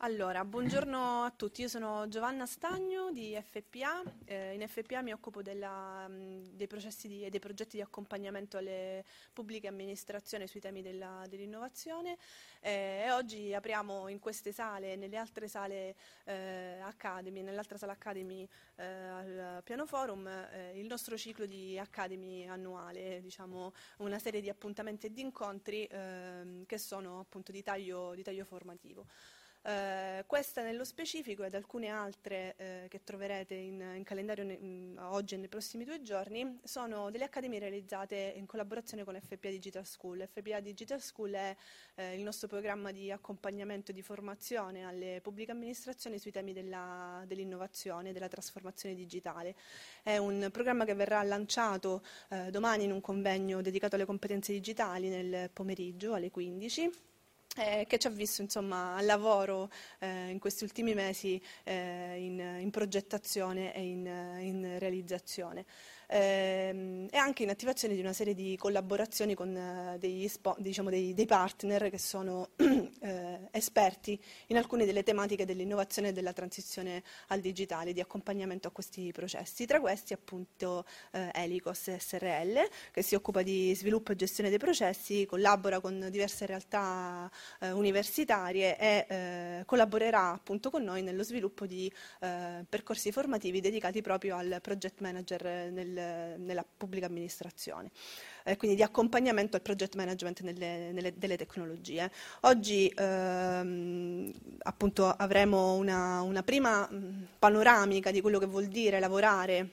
Allora, buongiorno a tutti, io sono Giovanna Stagno di FPA, in FPA mi occupo dei processi e dei progetti di accompagnamento alle pubbliche amministrazioni sui temi dell'innovazione e oggi apriamo in queste sale e nelle altre sale Academy, nell'altra sala Academy al Piano Forum il nostro ciclo di Academy annuale, diciamo una serie di appuntamenti e di incontri che sono appunto di taglio formativo. Questa nello specifico ed alcune altre che troverete in calendario oggi e nei prossimi 2 giorni sono delle accademie realizzate in collaborazione con FPA Digital School. FPA Digital School è il nostro programma di accompagnamento e di formazione alle pubbliche amministrazioni sui temi dell'innovazione e della trasformazione digitale. È un programma che verrà lanciato domani in un convegno dedicato alle competenze digitali nel pomeriggio alle 15. Che ci ha visto insomma al lavoro in questi ultimi mesi in progettazione e in realizzazione e anche in attivazione di una serie di collaborazioni con dei partner che sono esperti in alcune delle tematiche dell'innovazione e della transizione al digitale, di accompagnamento a questi processi. Tra questi appunto Helicos SRL, che si occupa di sviluppo e gestione dei processi, collabora con diverse realtà universitarie e collaborerà appunto con noi nello sviluppo di percorsi formativi dedicati proprio al project manager nella pubblica amministrazione, quindi di accompagnamento al project management delle tecnologie. Oggi appunto avremo una prima panoramica di quello che vuol dire lavorare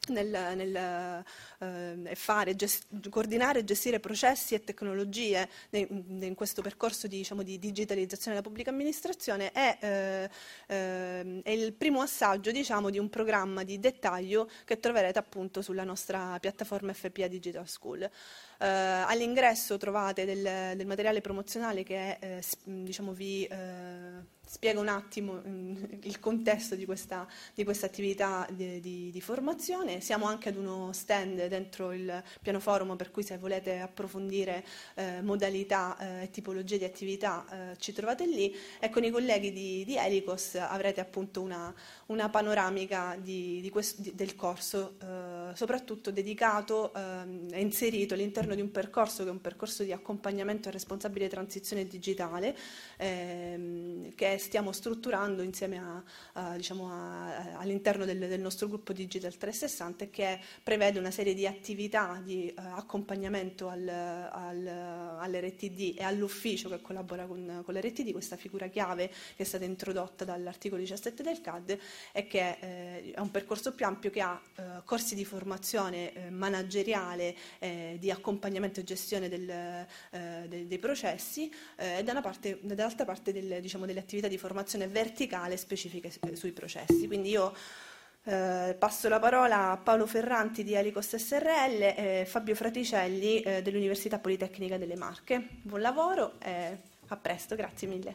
coordinare e gestire processi e tecnologie in questo percorso di digitalizzazione della pubblica amministrazione è il primo assaggio di un programma di dettaglio che troverete appunto sulla nostra piattaforma FPA Digital School. All'ingresso trovate del materiale promozionale che vi spiega un attimo il contesto di questa attività di formazione. Siamo anche ad uno stand dentro il Piano Forum, per cui se volete approfondire modalità e tipologie di attività ci trovate lì, e con i colleghi di Helicos avrete appunto una panoramica del corso, soprattutto dedicato e inserito all'interno di un percorso che è un percorso di accompagnamento e responsabile transizione digitale che stiamo strutturando insieme all'interno del nostro gruppo Digital 360 e che prevede una serie di attività di accompagnamento all'RTD e all'ufficio che collabora con l'RTD, questa figura chiave che è stata introdotta dall'articolo 17 del CAD e che è un percorso più ampio che ha corsi di formazione manageriale, di accompagnamento e gestione dei processi e dall'altra parte delle attività di formazione verticale specifiche sui processi. Quindi io passo la parola a Paolo Ferranti di Helicos SRL e Fabio Fraticelli dell'Università Politecnica delle Marche. Buon lavoro e a presto, grazie mille.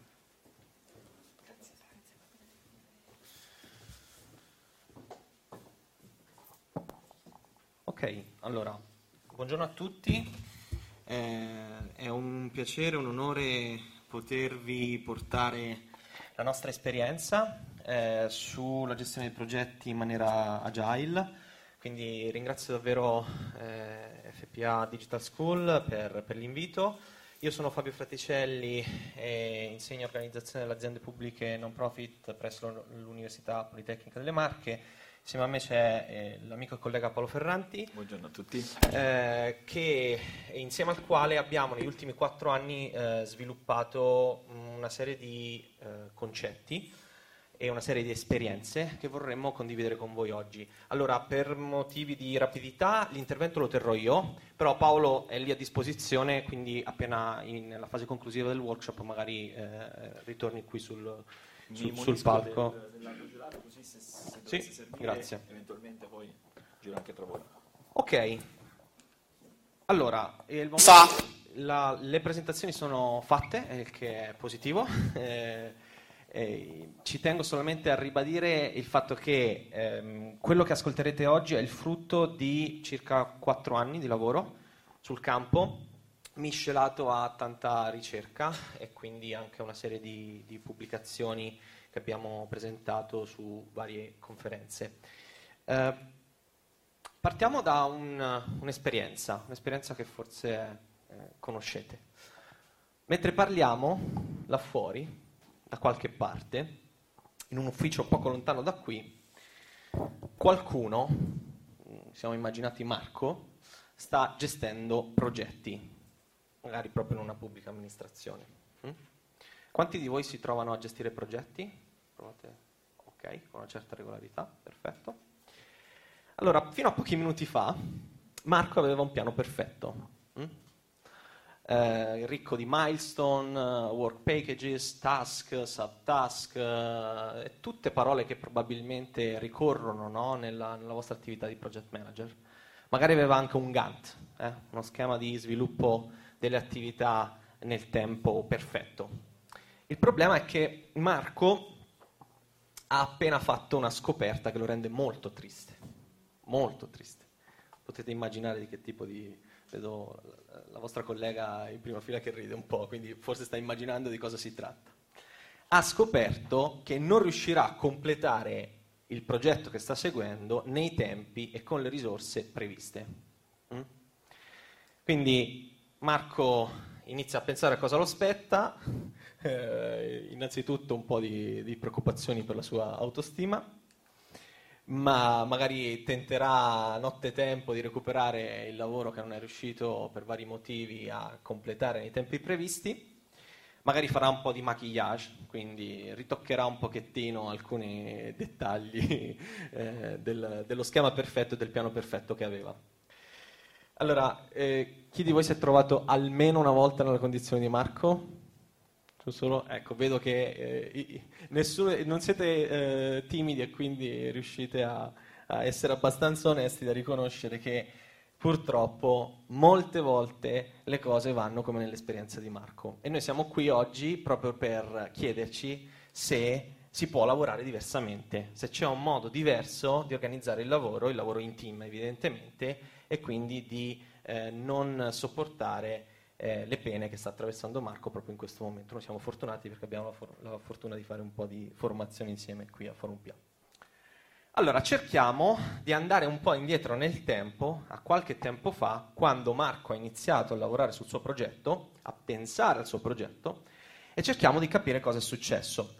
Ok, allora, buongiorno a tutti. È un piacere, un onore potervi portare la nostra esperienza sulla gestione dei progetti in maniera agile, quindi ringrazio davvero FPA Digital School per l'invito. Io sono Fabio Fraticelli e insegno organizzazione delle aziende pubbliche non profit presso l'Università Politecnica delle Marche. Insieme a me c'è l'amico e collega Paolo Ferranti. Buongiorno a tutti. Insieme al quale abbiamo negli ultimi 4 anni sviluppato una serie di concetti e una serie di esperienze che vorremmo condividere con voi oggi. Allora, per motivi di rapidità, l'intervento lo terrò io, però Paolo è lì a disposizione, quindi appena nella fase conclusiva del workshop magari ritorni qui sul palco. Gelato, così se sì, servire, grazie. Eventualmente poi giro anche tra voi. Ok. Allora, le presentazioni sono fatte, il che è positivo. Ci tengo solamente a ribadire il fatto che quello che ascolterete oggi è il frutto di circa 4 anni di lavoro sul campo, miscelato a tanta ricerca e quindi anche una serie di pubblicazioni che abbiamo presentato su varie conferenze. Partiamo da un'esperienza che forse conoscete. Mentre parliamo, là fuori, da qualche parte, in un ufficio poco lontano da qui, qualcuno, siamo immaginati Marco, sta gestendo progetti, magari proprio in una pubblica amministrazione. Quanti di voi si trovano a gestire progetti? Provate. Ok, con una certa regolarità, perfetto. Allora, fino a pochi minuti fa, Marco aveva un piano perfetto. Ricco di milestone, work packages, task, subtask, tutte parole che probabilmente ricorrono, no, nella vostra attività di project manager. Magari aveva anche un Gantt, uno schema di sviluppo delle attività nel tempo perfetto. Il problema è che Marco ha appena fatto una scoperta che lo rende molto triste. Molto triste. Potete immaginare di che tipo di... Vedo la vostra collega in prima fila che ride un po', quindi forse sta immaginando di cosa si tratta. Ha scoperto che non riuscirà a completare il progetto che sta seguendo nei tempi e con le risorse previste. Quindi Marco inizia a pensare a cosa lo spetta, innanzitutto un po' di preoccupazioni per la sua autostima, ma magari tenterà nottetempo di recuperare il lavoro che non è riuscito per vari motivi a completare nei tempi previsti, magari farà un po' di maquillage, quindi ritoccherà un pochettino alcuni dettagli dello schema perfetto e del piano perfetto che aveva. Allora, chi di voi si è trovato almeno una volta nella condizione di Marco? Solo, ecco, vedo che non siete timidi e quindi riuscite a essere abbastanza onesti da riconoscere che purtroppo molte volte le cose vanno come nell'esperienza di Marco. E noi siamo qui oggi proprio per chiederci se si può lavorare diversamente, se c'è un modo diverso di organizzare il lavoro in team evidentemente, e quindi di non sopportare le pene che sta attraversando Marco proprio in questo momento. Noi siamo fortunati perché abbiamo la fortuna di fare un po' di formazione insieme qui a Forum PA. Allora, cerchiamo di andare un po' indietro nel tempo, a qualche tempo fa, quando Marco ha iniziato a lavorare sul suo progetto, a pensare al suo progetto, e cerchiamo di capire cosa è successo.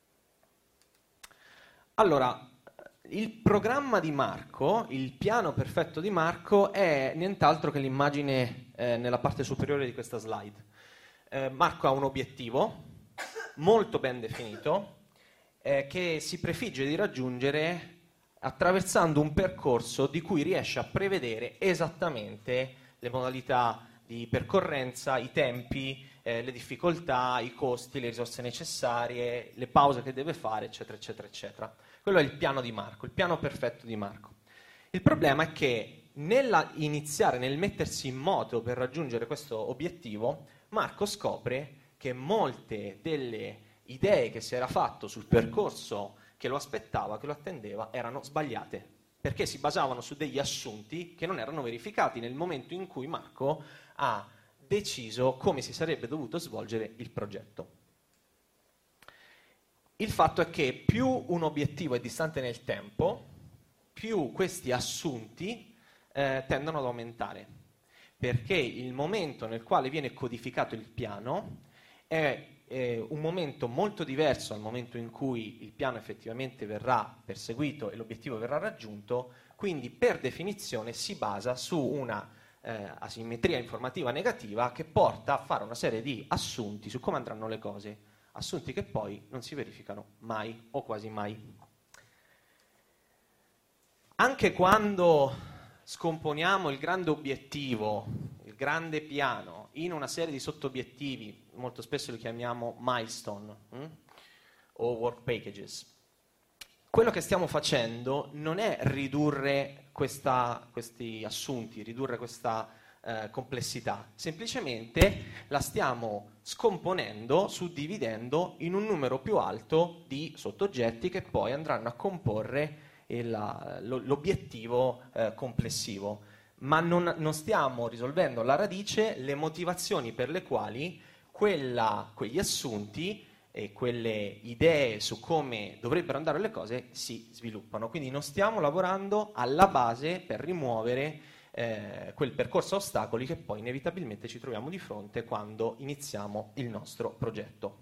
Allora, il programma di Marco, il piano perfetto di Marco, è nient'altro che l'immagine nella parte superiore di questa slide. Marco ha un obiettivo molto ben definito che si prefigge di raggiungere attraversando un percorso di cui riesce a prevedere esattamente le modalità di percorrenza, i tempi, le difficoltà, i costi, le risorse necessarie, le pause che deve fare, eccetera, eccetera, eccetera. Quello è il piano di Marco, il piano perfetto di Marco. Il problema è che nel mettersi in moto per raggiungere questo obiettivo, Marco scopre che molte delle idee che si era fatto sul percorso che lo aspettava, che lo attendeva, erano sbagliate, perché si basavano su degli assunti che non erano verificati nel momento in cui Marco ha deciso come si sarebbe dovuto svolgere il progetto. Il fatto è che più un obiettivo è distante nel tempo, più questi assunti tendono ad aumentare, perché il momento nel quale viene codificato il piano è un momento molto diverso dal momento in cui il piano effettivamente verrà perseguito e l'obiettivo verrà raggiunto, quindi per definizione si basa su una asimmetria informativa negativa che porta a fare una serie di assunti su come andranno le cose, assunti che poi non si verificano mai o quasi mai. Anche quando scomponiamo il grande obiettivo, il grande piano, in una serie di sottobiettivi, molto spesso li chiamiamo milestone o work packages, quello che stiamo facendo non è ridurre questi assunti, ridurre questa complessità, semplicemente la stiamo scomponendo, suddividendo in un numero più alto di sottooggetti che poi andranno a comporre l'obiettivo complessivo. ma non stiamo risolvendo alla radice le motivazioni per le quali quegli assunti e quelle idee su come dovrebbero andare le cose si sviluppano. Quindi non stiamo lavorando alla base per rimuovere quel percorso a ostacoli che poi inevitabilmente ci troviamo di fronte quando iniziamo il nostro progetto.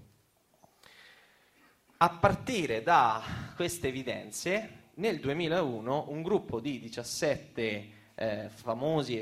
A partire da queste evidenze, nel 2001 un gruppo di 17 famosi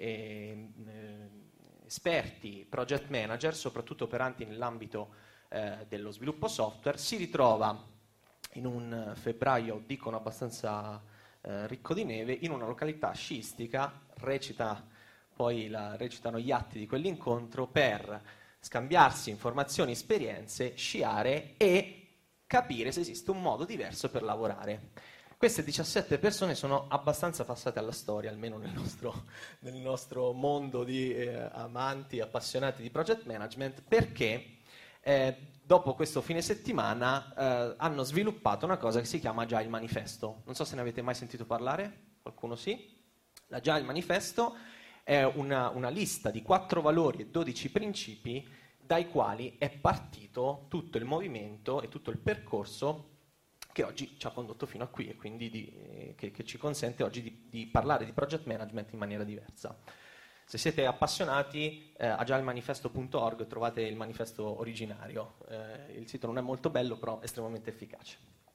esperti project manager, soprattutto operanti nell'ambito dello sviluppo software, si ritrova in un febbraio, dicono abbastanza ricco di neve, in una località sciistica, recitano gli atti di quell'incontro per scambiarsi informazioni, esperienze, sciare e capire se esiste un modo diverso per lavorare. Queste 17 persone sono abbastanza passate alla storia, almeno nel nostro mondo di amanti, appassionati di project management, perché dopo questo fine settimana hanno sviluppato una cosa che si chiama Agile Manifesto. Non so se ne avete mai sentito parlare, qualcuno sì? L'Agile Manifesto è una lista di 4 valori e 12 principi dai quali è partito tutto il movimento e tutto il percorso che oggi ci ha condotto fino a qui e quindi che ci consente oggi di parlare di project management in maniera diversa. Se siete appassionati, agilemanifesto.org trovate il manifesto originario. Il sito non è molto bello, però estremamente efficace.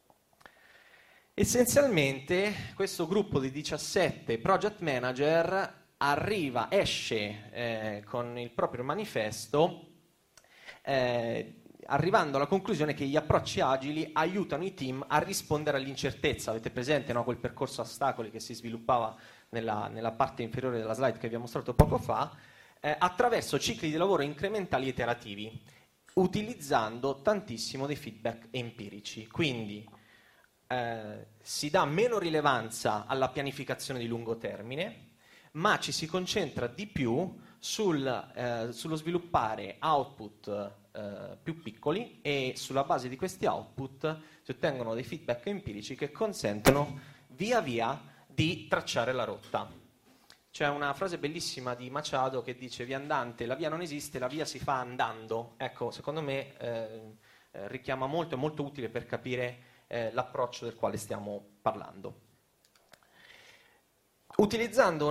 Essenzialmente questo gruppo di 17 project manager esce con il proprio manifesto arrivando alla conclusione che gli approcci agili aiutano i team a rispondere all'incertezza. Avete presente, no, quel percorso a ostacoli che si sviluppava nella parte inferiore della slide che vi ho mostrato poco fa, attraverso cicli di lavoro incrementali e iterativi, utilizzando tantissimo dei feedback empirici. Quindi si dà meno rilevanza alla pianificazione di lungo termine, ma ci si concentra di più sullo sviluppare output più piccoli, e sulla base di questi output si ottengono dei feedback empirici che consentono via via di tracciare la rotta. C'è una frase bellissima di Machado che dice: viandante, la via non esiste, la via si fa andando. Ecco, secondo me richiama molto, è molto utile per capire l'approccio del quale stiamo parlando. Utilizzando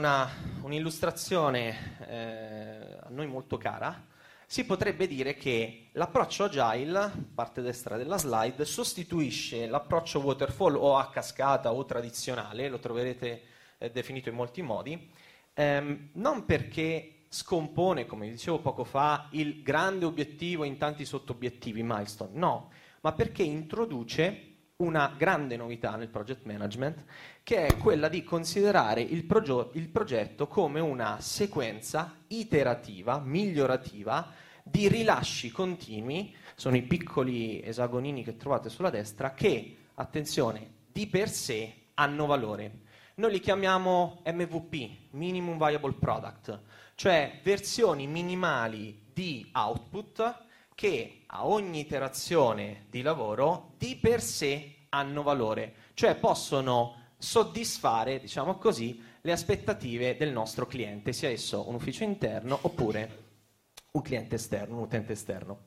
un'illustrazione a noi molto cara, si potrebbe dire che l'approccio agile, parte destra della slide, sostituisce l'approccio waterfall o a cascata o tradizionale, lo troverete definito in molti modi, non perché scompone, come dicevo poco fa, il grande obiettivo in tanti sottobiettivi, milestone, no, ma perché introduce una grande novità nel project management, che è quella di considerare il progetto come una sequenza iterativa, migliorativa, di rilasci continui. Sono i piccoli esagonini che trovate sulla destra che, attenzione, di per sé hanno valore. Noi li chiamiamo MVP, Minimum Viable Product, cioè versioni minimali di output che a ogni iterazione di lavoro di per sé hanno valore, cioè possono soddisfare, diciamo così, le aspettative del nostro cliente, sia esso un ufficio interno oppure un cliente esterno, un utente esterno.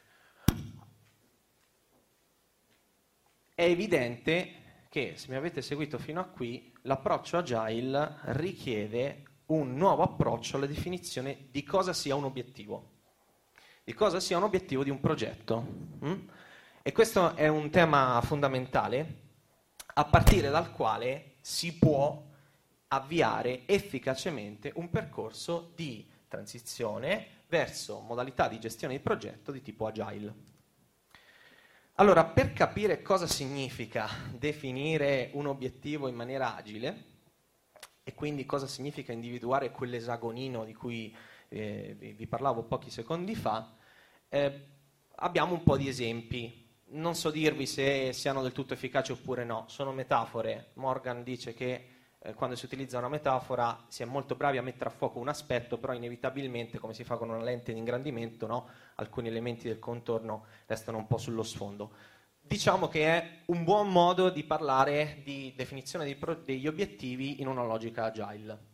È evidente che, se mi avete seguito fino a qui, l'approccio agile richiede un nuovo approccio alla definizione di cosa sia un obiettivo. Di cosa sia un obiettivo di un progetto. E questo è un tema fondamentale, a partire dal quale si può avviare efficacemente un percorso di transizione verso modalità di gestione di progetto di tipo agile. Allora, per capire cosa significa definire un obiettivo in maniera agile e quindi cosa significa individuare quell'esagonino di cui vi parlavo pochi secondi fa, abbiamo un po' di esempi. Non so dirvi se siano del tutto efficaci oppure no, sono metafore. Morgan dice che quando si utilizza una metafora si è molto bravi a mettere a fuoco un aspetto, però inevitabilmente, come si fa con una lente di ingrandimento, no? Alcuni elementi del contorno restano un po' sullo sfondo. Diciamo che è un buon modo di parlare di definizione degli obiettivi in una logica agile.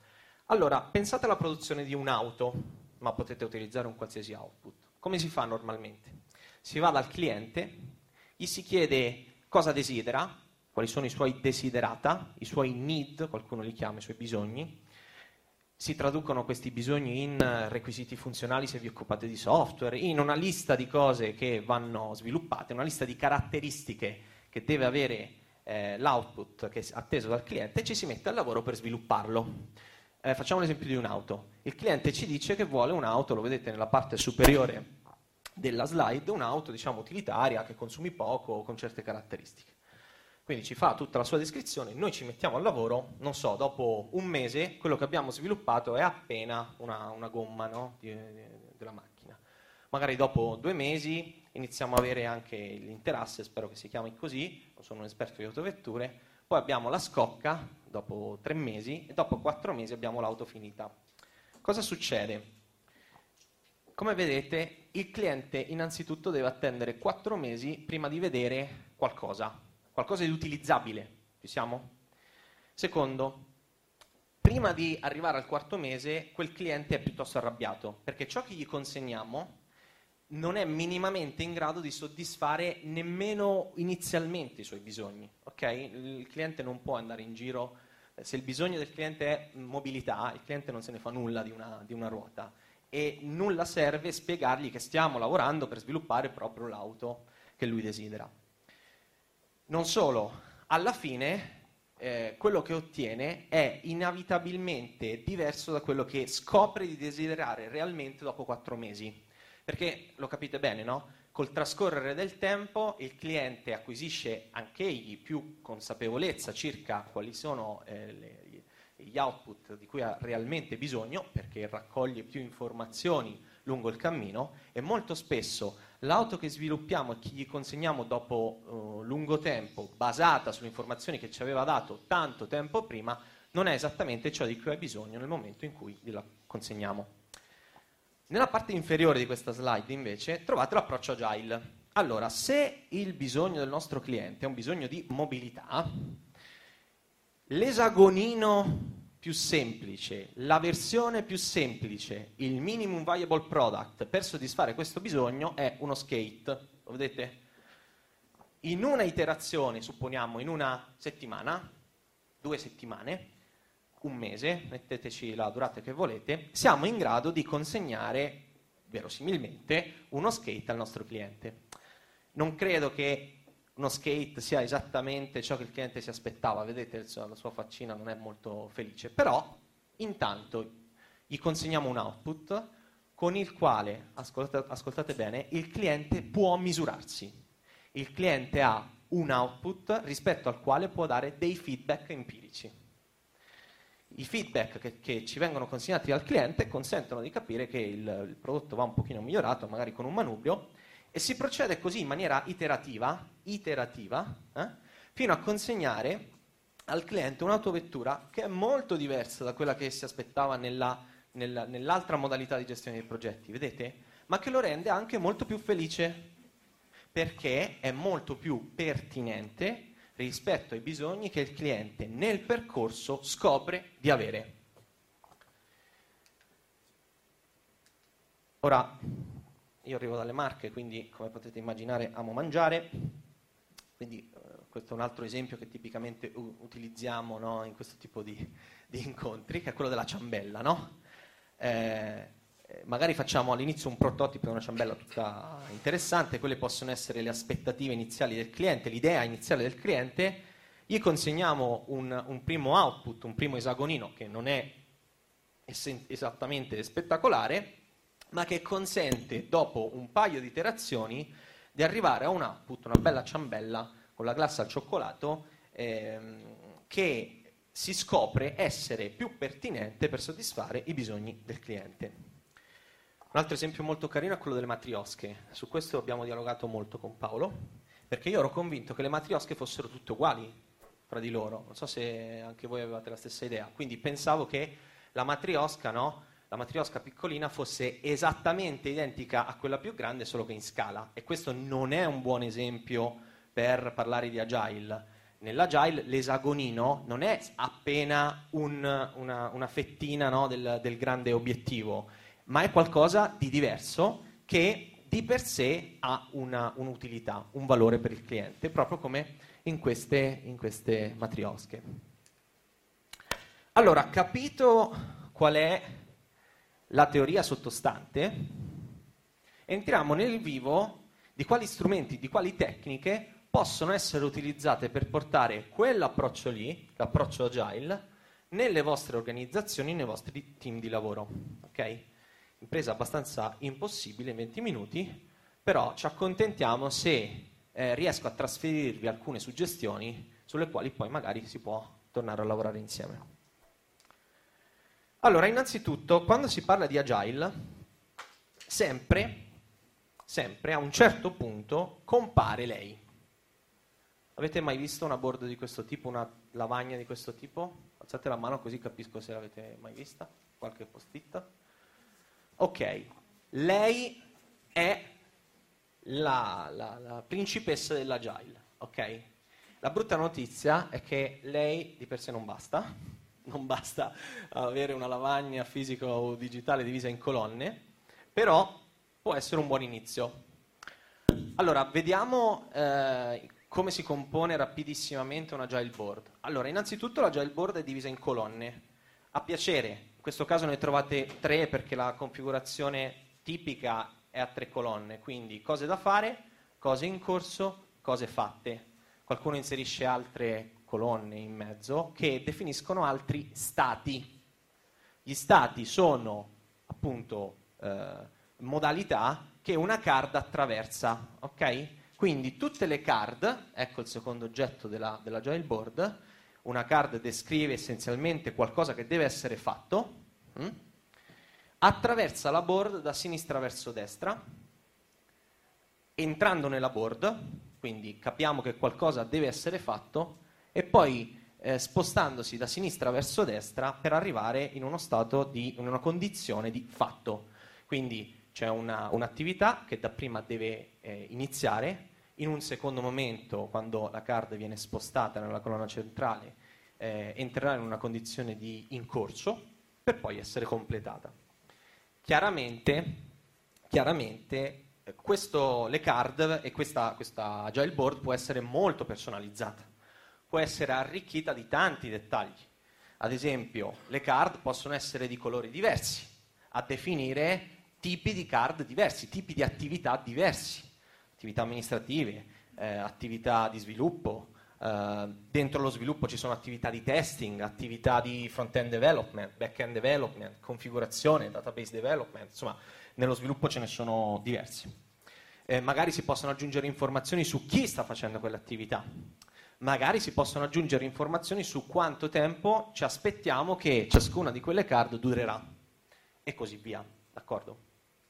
Allora, pensate alla produzione di un'auto, ma potete utilizzare un qualsiasi output. Come si fa normalmente? Si va dal cliente, gli si chiede cosa desidera, quali sono i suoi desiderata, i suoi need, qualcuno li chiama i suoi bisogni, si traducono questi bisogni in requisiti funzionali se vi occupate di software, in una lista di cose che vanno sviluppate, una lista di caratteristiche che deve avere l'output che è atteso dal cliente, e ci si mette al lavoro per svilupparlo. Facciamo l'esempio di un'auto. Il cliente ci dice che vuole un'auto, lo vedete nella parte superiore della slide, un'auto diciamo utilitaria che consumi poco con certe caratteristiche. Quindi ci fa tutta la sua descrizione, noi ci mettiamo al lavoro, non so, dopo un mese quello che abbiamo sviluppato è appena una gomma, no? della macchina. Magari dopo 2 mesi iniziamo a avere anche l'interasse, spero che si chiami così, non sono un esperto di autovetture, poi abbiamo la scocca dopo 3 mesi e dopo 4 mesi abbiamo l'auto finita. Cosa succede? Come vedete, il cliente innanzitutto deve attendere 4 mesi prima di vedere qualcosa di utilizzabile. Ci siamo? Secondo, prima di arrivare al 4º mese, quel cliente è piuttosto arrabbiato, perché ciò che gli consegniamo non è minimamente in grado di soddisfare nemmeno inizialmente i suoi bisogni. Okay? Il cliente non può andare in giro, se il bisogno del cliente è mobilità, il cliente non se ne fa nulla di una ruota, e nulla serve spiegargli che stiamo lavorando per sviluppare proprio l'auto che lui desidera. Non solo, alla fine quello che ottiene è inevitabilmente diverso da quello che scopre di desiderare realmente dopo 4 mesi. Perché lo capite bene, no? Col trascorrere del tempo il cliente acquisisce anch'egli più consapevolezza circa quali sono gli output di cui ha realmente bisogno, perché raccoglie più informazioni lungo il cammino, e molto spesso l'auto che sviluppiamo e che gli consegniamo dopo lungo tempo, basata sulle informazioni che ci aveva dato tanto tempo prima, non è esattamente ciò di cui ha bisogno nel momento in cui gliela consegniamo. Nella parte inferiore di questa slide, invece, trovate l'approccio agile. Allora, se il bisogno del nostro cliente è un bisogno di mobilità, l'esagonino più semplice, la versione più semplice, il minimum viable product per soddisfare questo bisogno è uno skate. Lo vedete? In una iterazione, supponiamo in una settimana, 2 settimane, 1 mese, metteteci la durata che volete, siamo in grado di consegnare, verosimilmente, uno skate al nostro cliente. Non credo che uno skate sia esattamente ciò che il cliente si aspettava, vedete la sua faccina non è molto felice, però intanto gli consegniamo un output con il quale, ascoltate bene, il cliente può misurarsi. Il cliente ha un output rispetto al quale può dare dei feedback empirici. I feedback che ci vengono consegnati al cliente consentono di capire che il prodotto va un pochino migliorato, magari con un manubrio, e si procede così in maniera iterativa, fino a consegnare al cliente un'autovettura che è molto diversa da quella che si aspettava nell'altra modalità di gestione dei progetti, vedete? Ma che lo rende anche molto più felice, perché è molto più pertinente rispetto ai bisogni che il cliente nel percorso scopre di avere. Ora, io arrivo dalle Marche, quindi come potete immaginare amo mangiare, quindi questo è un altro esempio che tipicamente utilizziamo, no, in questo tipo di incontri, che è quello della ciambella, no? Magari facciamo all'inizio un prototipo di una ciambella tutta interessante, quelle possono essere le aspettative iniziali del cliente, l'idea iniziale del cliente, gli consegniamo un primo output, un primo esagonino che non è esattamente spettacolare, ma che consente, dopo un paio di iterazioni, di arrivare a un output, una bella ciambella con la glassa al cioccolato, che si scopre essere più pertinente per soddisfare i bisogni del cliente. Un altro esempio molto carino è quello delle matriosche. Su questo abbiamo dialogato molto con Paolo, perché io ero convinto che le matriosche fossero tutte uguali fra di loro. Non so se anche voi avevate la stessa idea. Quindi pensavo che la matriosca, no? La matriosca piccolina fosse esattamente identica a quella più grande, solo che in scala. E questo non è un buon esempio per parlare di agile. nell'Agile l'esagonino non è appena una fettina, no, del grande obiettivo, ma è qualcosa di diverso che di per sé ha un'utilità, un valore per il cliente, proprio come in queste matriosche. Allora, capito qual è la teoria sottostante, entriamo nel vivo di quali strumenti, di quali tecniche possono essere utilizzate per portare quell'approccio lì, l'approccio agile, nelle vostre organizzazioni, nei vostri team di lavoro. Ok? Impresa abbastanza impossibile in 20 minuti, però ci accontentiamo se riesco a trasferirvi alcune suggestioni sulle quali poi magari si può tornare a lavorare insieme. Allora, innanzitutto, quando si parla di agile, sempre a un certo punto compare lei. Avete mai visto una board di questo tipo, una lavagna di questo tipo? Alzate la mano così capisco se l'avete mai vista. Qualche post-it? Ok, lei è la principessa dell'agile, ok? La brutta notizia è che lei di per sé non basta avere una lavagna fisica o digitale divisa in colonne, però può essere un buon inizio. Allora, vediamo come si compone rapidissimamente un agile board. Allora, innanzitutto l'agile board è divisa in colonne. A piacere, in questo caso ne trovate 3 perché la configurazione tipica è a 3 colonne, quindi cose da fare, cose in corso, cose fatte. Qualcuno inserisce altre colonne in mezzo che definiscono altri stati. Gli stati sono appunto modalità che una card attraversa, ok? Quindi tutte le card, ecco il secondo oggetto dell'agile board, una card descrive essenzialmente qualcosa che deve essere fatto, attraversa la board da sinistra verso destra, entrando nella board, quindi capiamo che qualcosa deve essere fatto, e poi spostandosi da sinistra verso destra per arrivare in uno stato in una condizione di fatto. Quindi c'è un'attività che dapprima deve iniziare, in un secondo momento, quando la card viene spostata nella colonna centrale, entrerà in una condizione di in corso per poi essere completata. Chiaramente le card e questa agile board può essere molto personalizzata, può essere arricchita di tanti dettagli. Ad esempio, le card possono essere di colori diversi, a definire tipi di card diversi, tipi di attività diversi, attività amministrative, attività di sviluppo. Dentro lo sviluppo ci sono attività di testing, attività di front-end development, back-end development, configurazione, database development, insomma, nello sviluppo ce ne sono diversi. Magari si possono aggiungere informazioni su chi sta facendo quell'attività. Magari si possono aggiungere informazioni su quanto tempo ci aspettiamo che ciascuna di quelle card durerà, e così via, d'accordo?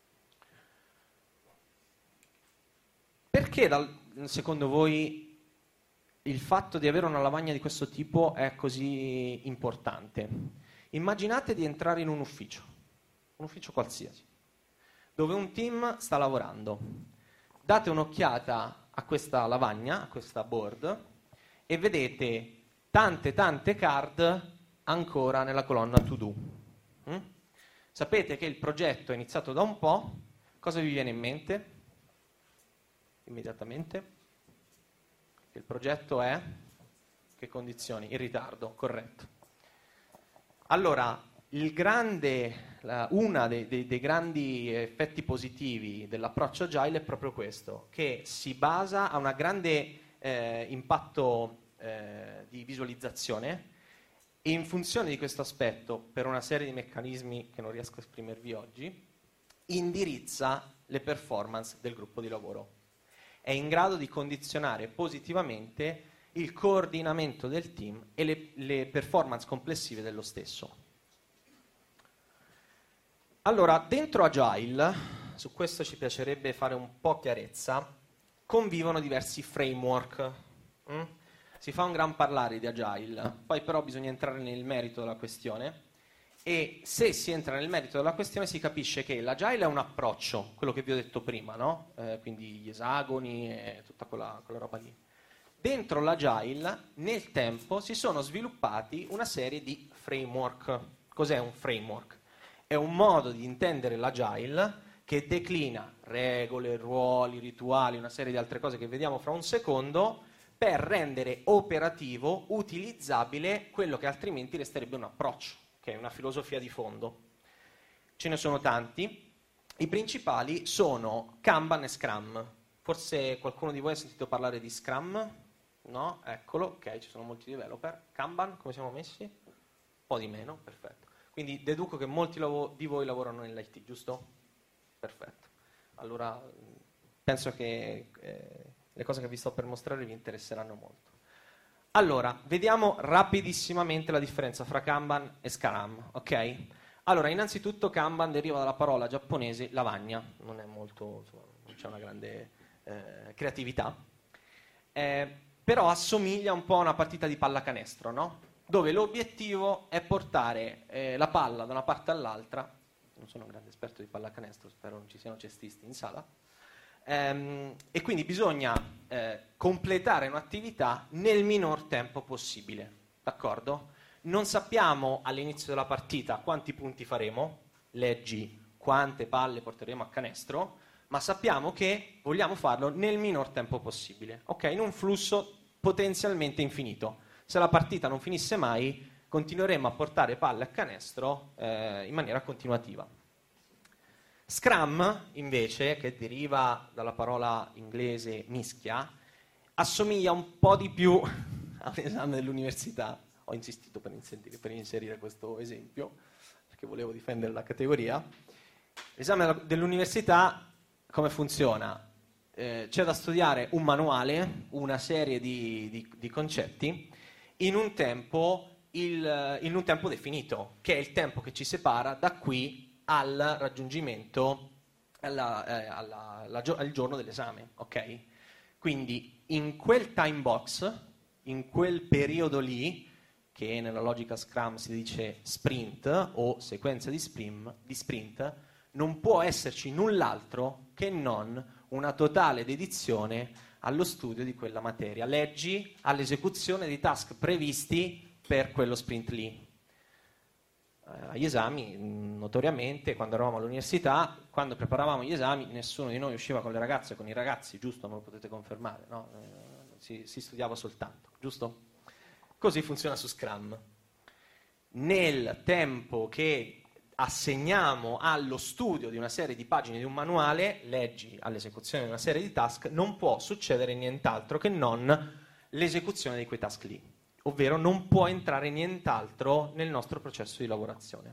Perché secondo voi il fatto di avere una lavagna di questo tipo è così importante? Immaginate di entrare in un ufficio qualsiasi, dove un team sta lavorando. Date un'occhiata a questa lavagna, a questa board, e vedete tante card ancora nella colonna to do. Sapete che il progetto è iniziato da un po', cosa vi viene in mente? Immediatamente? Che il progetto è? Che condizioni? In ritardo, corretto. Allora, uno dei grandi effetti positivi dell'approccio agile è proprio questo, che si basa a un grande impatto di visualizzazione, e in funzione di questo aspetto, per una serie di meccanismi che non riesco a esprimervi oggi, indirizza le performance del gruppo di lavoro. È in grado di condizionare positivamente il coordinamento del team e le performance complessive dello stesso. Allora, dentro Agile, su questo ci piacerebbe fare un po' chiarezza, convivono diversi framework. Si fa un gran parlare di Agile, poi però bisogna entrare nel merito della questione, e se si entra nel merito della questione si capisce che l'Agile è un approccio, quello che vi ho detto prima, no? Quindi gli esagoni e tutta quella roba lì. Dentro l'Agile, nel tempo, si sono sviluppati una serie di framework. Cos'è un framework? È un modo di intendere l'Agile che declina regole, ruoli, rituali, una serie di altre cose che vediamo fra un secondo, per rendere operativo, utilizzabile, quello che altrimenti resterebbe un approccio, che è una filosofia di fondo. Ce ne sono tanti. I principali sono Kanban e Scrum. Forse qualcuno di voi ha sentito parlare di Scrum? No? Eccolo, ok, ci sono molti developer. Kanban, come siamo messi? Un po' di meno, perfetto. Quindi deduco che molti di voi lavorano nell'IT, giusto? Perfetto. Allora, penso che le cose che vi sto per mostrare vi interesseranno molto. Allora, vediamo rapidissimamente la differenza fra Kanban e Scrum, ok? Allora, innanzitutto Kanban deriva dalla parola giapponese lavagna, non è molto, insomma, non c'è una grande creatività, però assomiglia un po' a una partita di pallacanestro, no? Dove l'obiettivo è portare la palla da una parte all'altra. Non sono un grande esperto di pallacanestro, spero non ci siano cestisti in sala, e quindi bisogna completare un'attività nel minor tempo possibile, d'accordo? Non sappiamo all'inizio della partita quanti punti faremo, leggi quante palle porteremo a canestro, ma sappiamo che vogliamo farlo nel minor tempo possibile, ok? In un flusso potenzialmente infinito. Se la partita non finisse mai, continueremo a portare palle a canestro in maniera continuativa. Scrum, invece, che deriva dalla parola inglese mischia, assomiglia un po' di più all'esame dell'università. Ho insistito per inserire questo esempio, perché volevo difendere la categoria. L'esame dell'università, come funziona? C'è da studiare un manuale, una serie di concetti, in un tempo definito, che è il tempo che ci separa da qui al raggiungimento, al giorno dell'esame, ok? Quindi in quel time box, in quel periodo lì, che nella logica Scrum si dice sprint o sequenza di sprint, non può esserci null'altro che non una totale dedizione allo studio di quella materia, leggi all'esecuzione di task previsti per quello sprint lì. Agli esami, notoriamente, quando eravamo all'università, quando preparavamo gli esami, nessuno di noi usciva con le ragazze o con i ragazzi, giusto? Non lo potete confermare, no? Si studiava soltanto, giusto? Così funziona su Scrum. Nel tempo che assegniamo allo studio di una serie di pagine di un manuale, leggi all'esecuzione di una serie di task, non può succedere nient'altro che non l'esecuzione di quei task lì, ovvero non può entrare nient'altro nel nostro processo di lavorazione.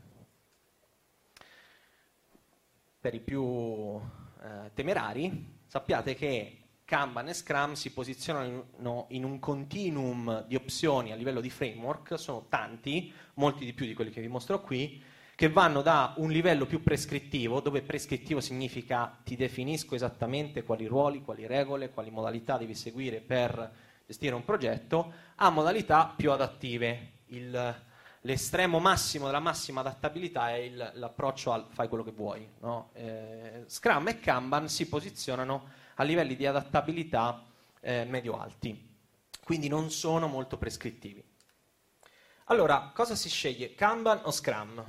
Per i più temerari, sappiate che Kanban e Scrum si posizionano in un continuum di opzioni a livello di framework, sono tanti, molti di più di quelli che vi mostro qui, che vanno da un livello più prescrittivo, dove prescrittivo significa ti definisco esattamente quali ruoli, quali regole, quali modalità devi seguire per gestire un progetto, a modalità più adattive. L'estremo massimo della massima adattabilità è l'approccio al fai quello che vuoi, no? Scrum e Kanban si posizionano a livelli di adattabilità medio-alti, quindi non sono molto prescrittivi. Allora, cosa si sceglie? Kanban o Scrum?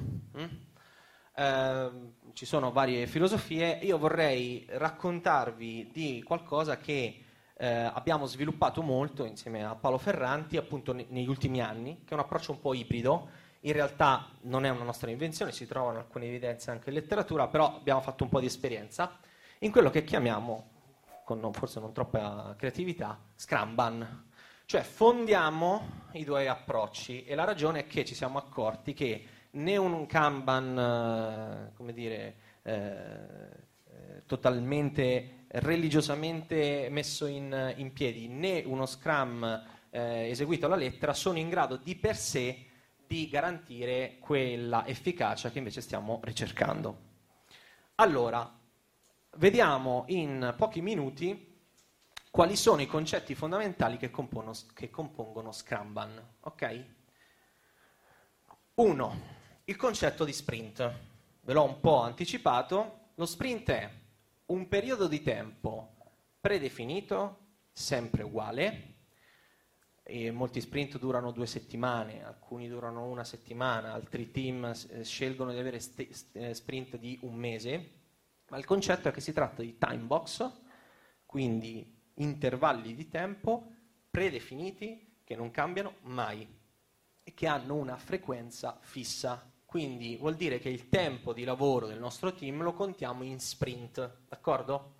Ci sono varie filosofie. Io vorrei raccontarvi di qualcosa che abbiamo sviluppato molto insieme a Paolo Ferranti appunto negli ultimi anni, che è un approccio un po' ibrido. In realtà non è una nostra invenzione, si trovano alcune evidenze anche in letteratura, però abbiamo fatto un po' di esperienza in quello che chiamiamo, con forse non troppa creatività, Scrumban. Cioè fondiamo i due approcci, e la ragione è che ci siamo accorti che né un Kanban, totalmente religiosamente messo in piedi, né uno Scrum eseguito alla lettera sono in grado di per sé di garantire quella efficacia che invece stiamo ricercando. Allora, vediamo in pochi minuti quali sono i concetti fondamentali che compongono Scrumban, ok? 1. Il concetto di sprint. Ve l'ho un po' anticipato. Lo sprint è un periodo di tempo predefinito, sempre uguale, e molti sprint durano 2 settimane, alcuni durano 1 settimana, altri team scelgono di avere sprint di 1 mese, ma il concetto è che si tratta di time box, quindi intervalli di tempo predefiniti che non cambiano mai e che hanno una frequenza fissa. Quindi vuol dire che il tempo di lavoro del nostro team lo contiamo in sprint, d'accordo?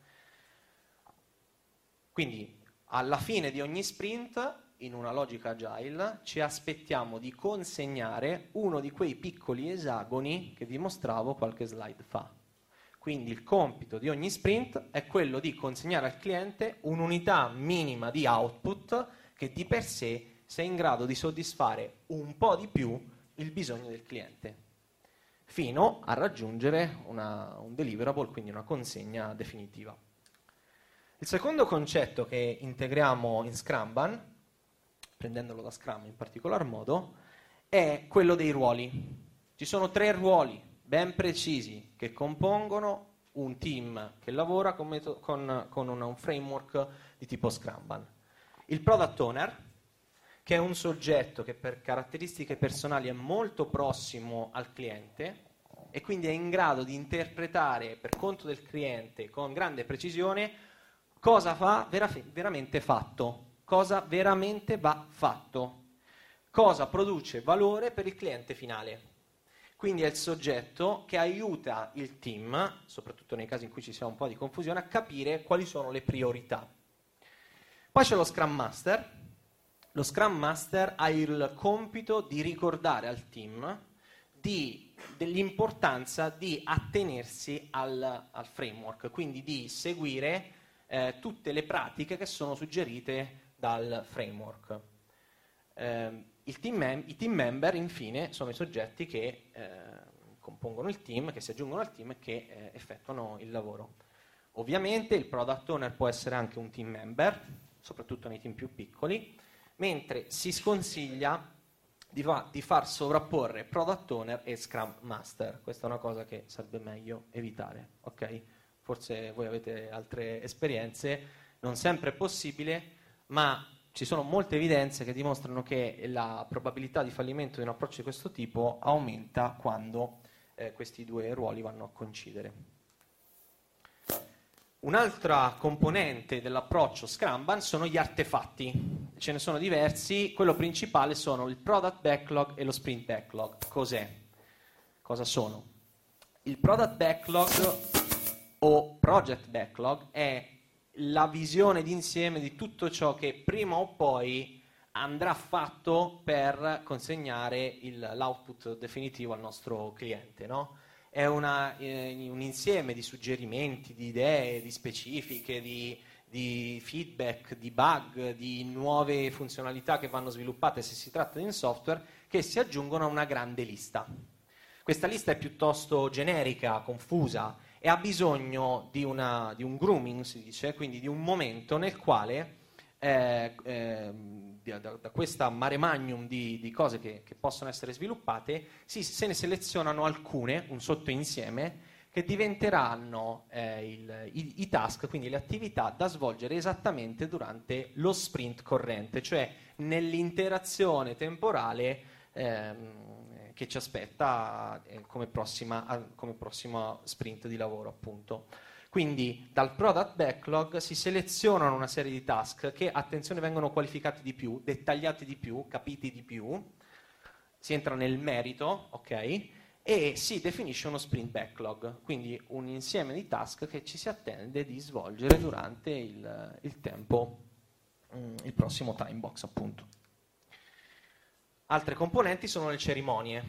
Quindi alla fine di ogni sprint, in una logica agile, ci aspettiamo di consegnare uno di quei piccoli esagoni che vi mostravo qualche slide fa. Quindi il compito di ogni sprint è quello di consegnare al cliente un'unità minima di output che di per sé sia in grado di soddisfare un po' di più il bisogno del cliente, fino a raggiungere un deliverable, quindi una consegna definitiva. Il secondo concetto che integriamo in Scrumban, prendendolo da Scrum in particolar modo, è quello dei ruoli. Ci sono 3 ruoli ben precisi che compongono un team che lavora con un framework di tipo Scrumban. Il product owner, che è un soggetto che per caratteristiche personali è molto prossimo al cliente e quindi è in grado di interpretare per conto del cliente con grande precisione cosa va veramente fatto, cosa veramente va fatto, cosa produce valore per il cliente finale. Quindi è il soggetto che aiuta il team, soprattutto nei casi in cui ci sia un po' di confusione, a capire quali sono le priorità. Poi c'è lo Scrum Master. Lo Scrum Master ha il compito di ricordare al team dell'importanza di attenersi al framework, quindi di seguire tutte le pratiche che sono suggerite dal framework. I team member, infine, sono i soggetti che compongono il team, che si aggiungono al team e che effettuano il lavoro. Ovviamente il product owner può essere anche un team member, soprattutto nei team più piccoli, mentre si sconsiglia di far sovrapporre product owner e Scrum Master. Questa è una cosa che sarebbe meglio evitare, ok? Forse voi avete altre esperienze, non sempre è possibile, ma ci sono molte evidenze che dimostrano che la probabilità di fallimento di un approccio di questo tipo aumenta quando questi 2 ruoli vanno a coincidere. Un'altra componente dell'approccio Scrumban sono gli artefatti. Ce ne sono diversi. Quello principale sono il product backlog e lo sprint backlog. Cos'è? Cosa sono? Il product backlog o project backlog è la visione d'insieme di tutto ciò che prima o poi andrà fatto per consegnare l'output definitivo al nostro cliente, no? È un insieme di suggerimenti, di idee, di specifiche, di feedback, di bug, di nuove funzionalità che vanno sviluppate se si tratta di un software, che si aggiungono a una grande lista. Questa lista è piuttosto generica, confusa, e ha bisogno di un grooming, si dice, quindi di un momento nel quale da questa mare magnum di cose che possono essere sviluppate se ne selezionano alcune, un sottoinsieme, che diventeranno i task, quindi le attività da svolgere esattamente durante lo sprint corrente, cioè nell'interazione temporale che ci aspetta come prossima sprint di lavoro, appunto. Quindi dal product backlog si selezionano una serie di task che, attenzione, vengono qualificati di più, dettagliati di più, capiti di più, si entra nel merito, ok? E si definisce uno sprint backlog, quindi un insieme di task che ci si attende di svolgere durante il tempo, il prossimo time box, appunto. Altre componenti sono le cerimonie,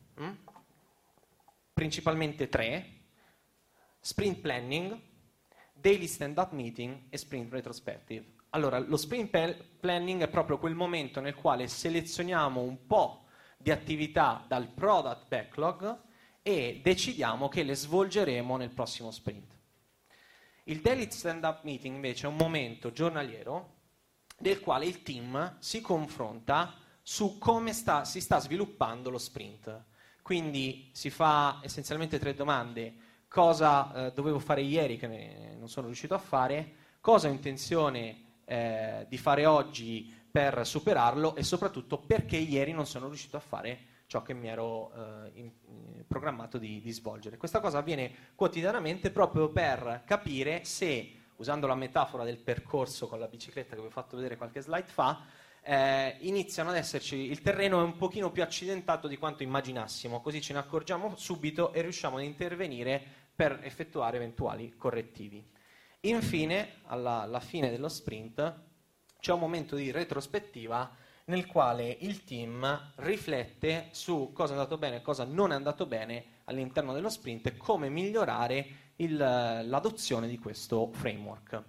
principalmente 3: sprint planning, daily stand-up meeting e sprint retrospective. Allora, lo sprint planning è proprio quel momento nel quale selezioniamo un po' di attività dal product backlog e decidiamo che le svolgeremo nel prossimo sprint. Il daily stand-up meeting invece è un momento giornaliero nel quale il team si confronta su come si sta sviluppando lo sprint. Quindi si fa essenzialmente 3 domande: cosa dovevo fare ieri che non sono riuscito a fare, cosa ho intenzione di fare oggi per superarlo e soprattutto perché ieri non sono riuscito a fare ciò che mi ero programmato di svolgere. Questa cosa avviene quotidianamente proprio per capire se, usando la metafora del percorso con la bicicletta che vi ho fatto vedere qualche slide fa, iniziano ad esserci, il terreno è un pochino più accidentato di quanto immaginassimo, così ce ne accorgiamo subito e riusciamo ad intervenire per effettuare eventuali correttivi. Infine, alla fine dello sprint, c'è un momento di retrospettiva nel quale il team riflette su cosa è andato bene e cosa non è andato bene all'interno dello sprint e come migliorare l'adozione di questo framework.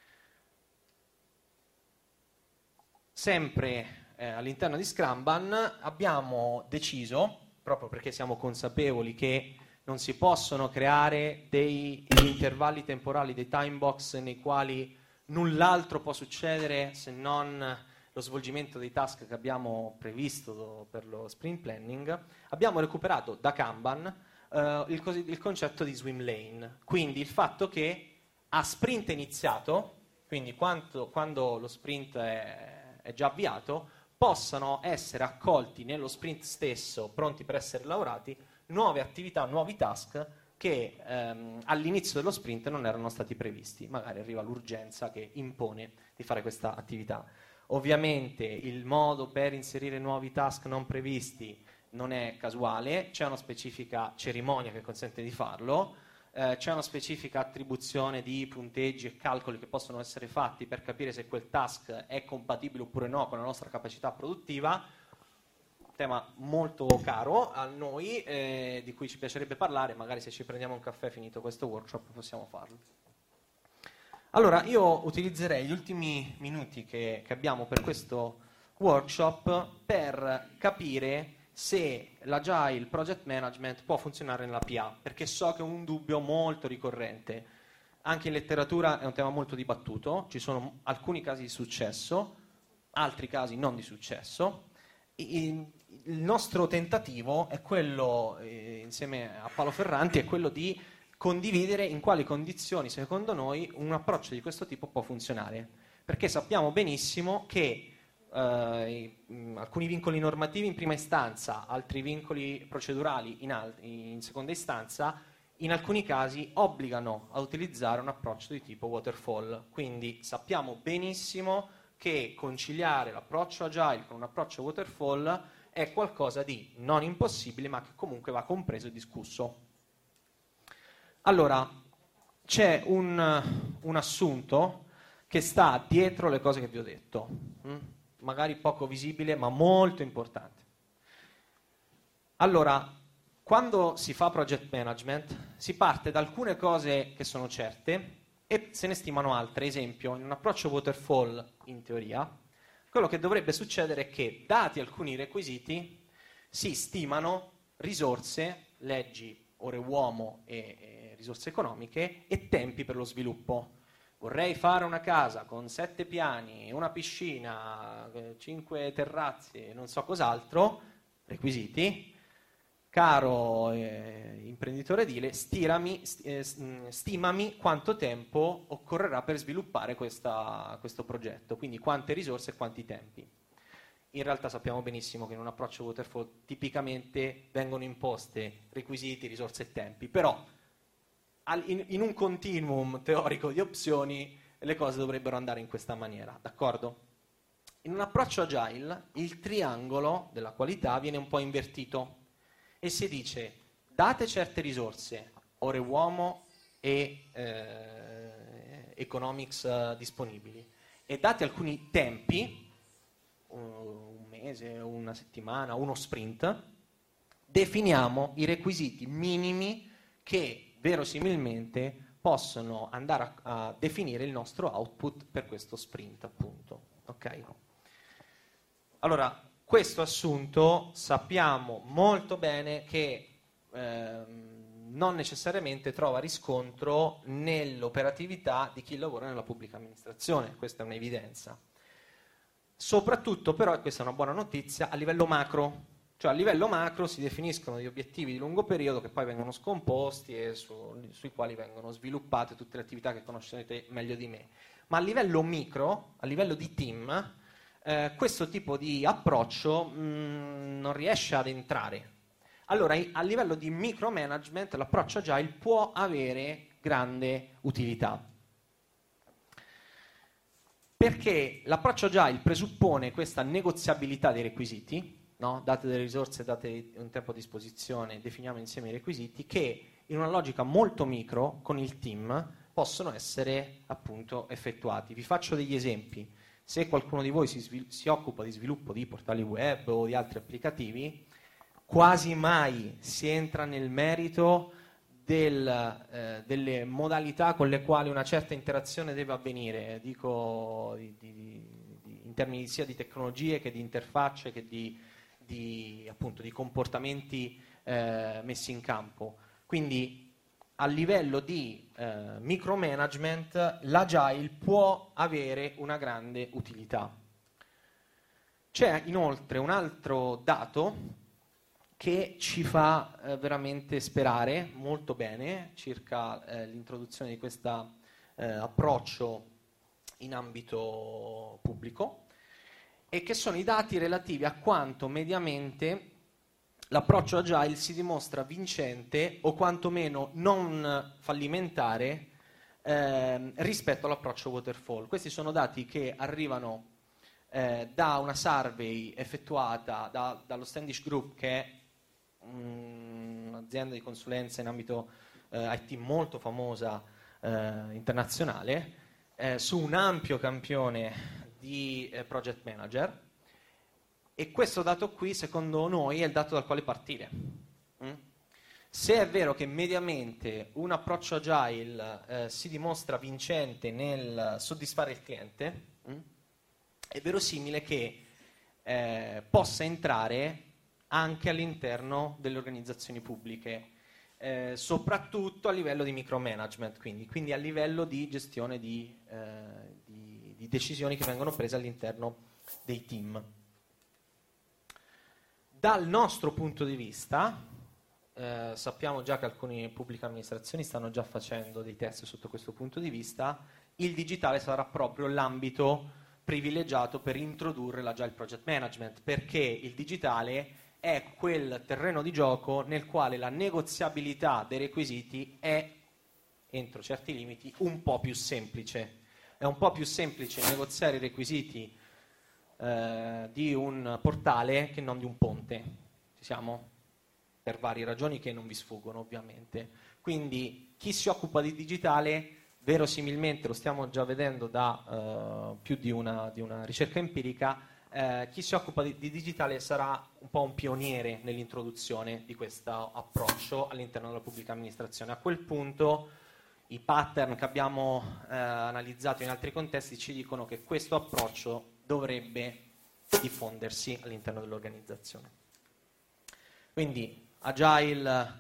Sempre all'interno di Scrumban abbiamo deciso, proprio perché siamo consapevoli che non si possono creare degli intervalli temporali, dei time box nei quali null'altro può succedere se non lo svolgimento dei task che abbiamo previsto per lo sprint planning, abbiamo recuperato da Kanban il concetto di swim lane, quindi il fatto che a sprint iniziato, quindi quando lo sprint è già avviato, possano essere accolti nello sprint stesso, pronti per essere lavorati, nuove attività, nuovi task che all'inizio dello sprint non erano stati previsti. Magari arriva l'urgenza che impone di fare questa attività. Ovviamente il modo per inserire nuovi task non previsti non è casuale, c'è una specifica cerimonia che consente di farlo, c'è una specifica attribuzione di punteggi e calcoli che possono essere fatti per capire se quel task è compatibile oppure no con la nostra capacità produttiva, tema molto caro a noi, di cui ci piacerebbe parlare, magari se ci prendiamo un caffè finito questo workshop possiamo farlo. Allora, io utilizzerei gli ultimi minuti che abbiamo per questo workshop per capire se l'Agile Project Management può funzionare nella PA, perché so che è un dubbio molto ricorrente. Anche in letteratura è un tema molto dibattuto, ci sono alcuni casi di successo, altri casi non di successo. Il nostro tentativo è quello, insieme a Paolo Ferranti, è quello di condividere in quali condizioni, secondo noi, un approccio di questo tipo può funzionare. Perché sappiamo benissimo che alcuni vincoli normativi in prima istanza, altri vincoli procedurali in seconda istanza, in alcuni casi obbligano a utilizzare un approccio di tipo waterfall. Quindi sappiamo benissimo che conciliare l'approccio agile con un approccio waterfall è qualcosa di non impossibile, ma che comunque va compreso e discusso. Allora, c'è un assunto che sta dietro le cose che vi ho detto, magari poco visibile, ma molto importante. Allora, quando si fa project management, si parte da alcune cose che sono certe e se ne stimano altre. Esempio, in un approccio waterfall, in teoria, quello che dovrebbe succedere è che, dati alcuni requisiti, si stimano risorse, leggi, ore uomo e risorse economiche e tempi per lo sviluppo. Vorrei fare una casa con 7 piani, una piscina, 5 terrazze, non so cos'altro, requisiti. Caro imprenditore edile, stimami quanto tempo occorrerà per sviluppare questo progetto, quindi quante risorse e quanti tempi. In realtà sappiamo benissimo che in un approccio waterfall tipicamente vengono imposte requisiti, risorse e tempi, però in un continuum teorico di opzioni le cose dovrebbero andare in questa maniera, d'accordo? In un approccio agile il triangolo della qualità viene un po' invertito e si dice date certe risorse, ore uomo e economics disponibili, e date alcuni tempi, un mese, una settimana, uno sprint, definiamo i requisiti minimi che verosimilmente possono andare a definire il nostro output per questo sprint, appunto. Ok? Allora, questo assunto sappiamo molto bene che non necessariamente trova riscontro nell'operatività di chi lavora nella pubblica amministrazione, questa è un'evidenza. Soprattutto però, e questa è una buona notizia, a livello macro. Cioè a livello macro si definiscono degli obiettivi di lungo periodo che poi vengono scomposti e sui quali vengono sviluppate tutte le attività che conoscete meglio di me. Ma a livello micro, a livello di team, questo tipo di approccio non riesce ad entrare. Allora, a livello di micromanagement, l'approccio agile può avere grande utilità. Perché l'approccio agile presuppone questa negoziabilità dei requisiti, no? Date delle risorse, date un tempo a disposizione, definiamo insieme i requisiti, che in una logica molto micro, con il team, possono essere appunto effettuati. Vi faccio degli esempi. Se qualcuno di voi si occupa di sviluppo di portali web o di altri applicativi, quasi mai si entra nel merito delle modalità con le quali una certa interazione deve avvenire, dico in termini sia di tecnologie che di interfacce che appunto, di comportamenti messi in campo. Quindi a livello di micromanagement l'agile può avere una grande utilità. C'è inoltre un altro dato che ci fa veramente sperare molto bene circa l'introduzione di questo approccio in ambito pubblico, e che sono i dati relativi a quanto mediamente l'approccio agile si dimostra vincente o quantomeno non fallimentare rispetto all'approccio waterfall. Questi sono dati che arrivano da una survey effettuata dallo Standish Group, che è un'azienda di consulenza in ambito IT molto famosa internazionale, su un ampio campione di project manager, e questo dato qui secondo noi è il dato dal quale partire. Se è vero che mediamente un approccio agile si dimostra vincente nel soddisfare il cliente, è verosimile che possa entrare anche all'interno delle organizzazioni pubbliche, soprattutto a livello di micromanagement, quindi a livello di gestione di decisioni che vengono prese all'interno dei team. Dal nostro punto di vista, sappiamo già che alcune pubbliche amministrazioni stanno già facendo dei test sotto questo punto di vista, il digitale sarà proprio l'ambito privilegiato per introdurre l'Agile Project Management, perché il digitale è quel terreno di gioco nel quale la negoziabilità dei requisiti è, entro certi limiti, un po' più semplice. È un po' più semplice negoziare i requisiti di un portale che non di un ponte. Ci siamo? Per varie ragioni che non vi sfuggono, ovviamente. Quindi chi si occupa di digitale, verosimilmente, lo stiamo già vedendo da più di una ricerca empirica, chi si occupa di digitale sarà un po' un pioniere nell'introduzione di questo approccio all'interno della pubblica amministrazione. A quel punto i pattern che abbiamo analizzato in altri contesti ci dicono che questo approccio dovrebbe diffondersi all'interno dell'organizzazione. Quindi agile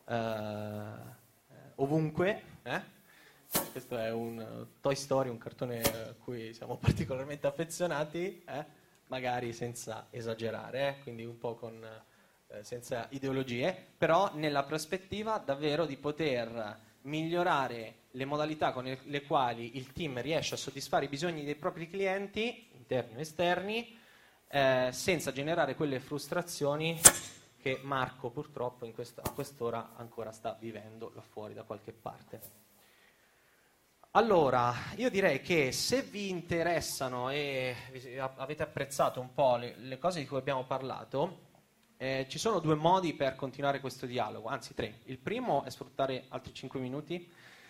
ovunque, questo è un Toy Story, un cartone a cui siamo particolarmente affezionati, magari senza esagerare, quindi un po' senza ideologie, però nella prospettiva davvero di poter migliorare le modalità con le quali il team riesce a soddisfare i bisogni dei propri clienti, interni o esterni, senza generare quelle frustrazioni che Marco purtroppo a quest'ora ancora sta vivendo là fuori da qualche parte. Allora, io direi che se vi interessano e avete apprezzato un po' le cose di cui abbiamo parlato, ci sono due modi per continuare questo dialogo, anzi tre. Il primo è sfruttare altri 5 minuti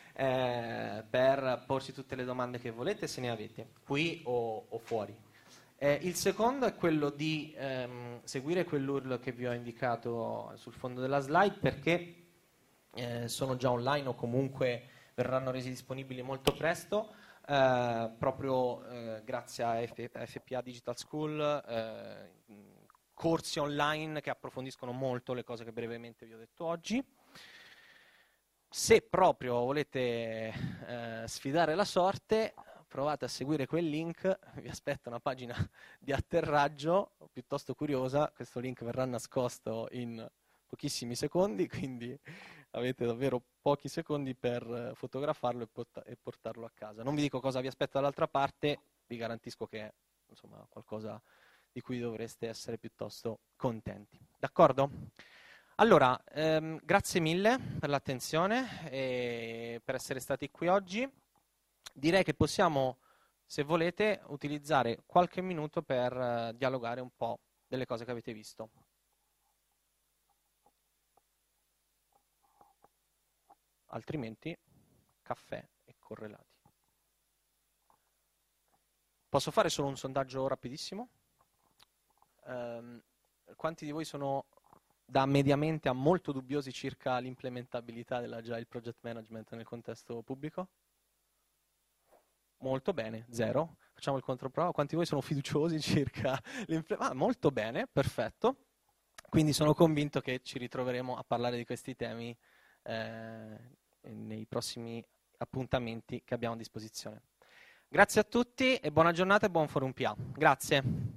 per porsi tutte le domande che volete, se ne avete, qui o fuori. Il secondo è quello di seguire quell'URL che vi ho indicato sul fondo della slide, perché sono già online o comunque verranno resi disponibili molto presto, proprio grazie a FPA Digital School, corsi online che approfondiscono molto le cose che brevemente vi ho detto oggi. Se proprio volete sfidare la sorte, provate a seguire quel link, vi aspetta una pagina di atterraggio piuttosto curiosa, questo link verrà nascosto in pochissimi secondi, quindi avete davvero pochi secondi per fotografarlo e portarlo a casa. Non vi dico cosa vi aspetta dall'altra parte, vi garantisco che insomma qualcosa di cui dovreste essere piuttosto contenti. D'accordo? Allora, grazie mille per l'attenzione e per essere stati qui oggi. Direi che possiamo, se volete, utilizzare qualche minuto per dialogare un po' delle cose che avete visto. Altrimenti, caffè e correlati. Posso fare solo un sondaggio rapidissimo? Quanti di voi sono da mediamente a molto dubbiosi circa l'implementabilità dell'Agile Project Management nel contesto pubblico? Molto bene, 0. Facciamo il controprova. Quanti di voi sono fiduciosi circa l'implementazione? Molto bene, perfetto. Quindi sono convinto che ci ritroveremo a parlare di questi temi nei prossimi appuntamenti che abbiamo a disposizione. Grazie a tutti e buona giornata e buon Forum PA. Grazie.